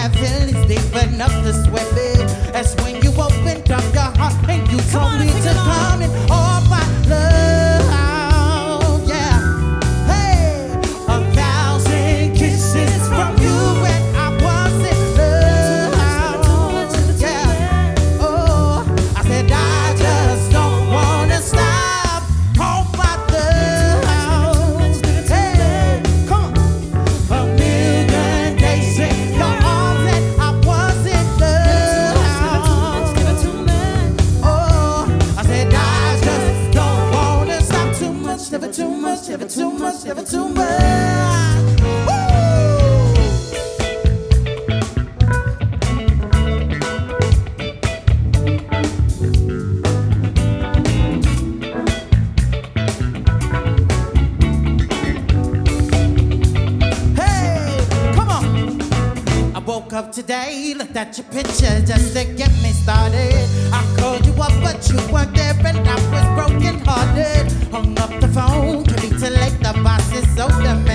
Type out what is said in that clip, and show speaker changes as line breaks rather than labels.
have feelings deep enough to sweat it. That's when you opened up your heart and you told me to come in. All my love, yeah. Hey, 1,000 kisses from you and I was in love, yeah. Oh, I said I just don't wanna stop. All my love, hey, come on. A million days in your arms and I was in love. Oh, I said I just don't wanna stop. Too much, never too much, never too much, never too much. Woo! Hey, come on. I woke up today, looked at your picture just to get me started. I called you up, but you weren't there, and I was broken hearted. Hung up the phone, 'cause it's too late, the boss is so demanding.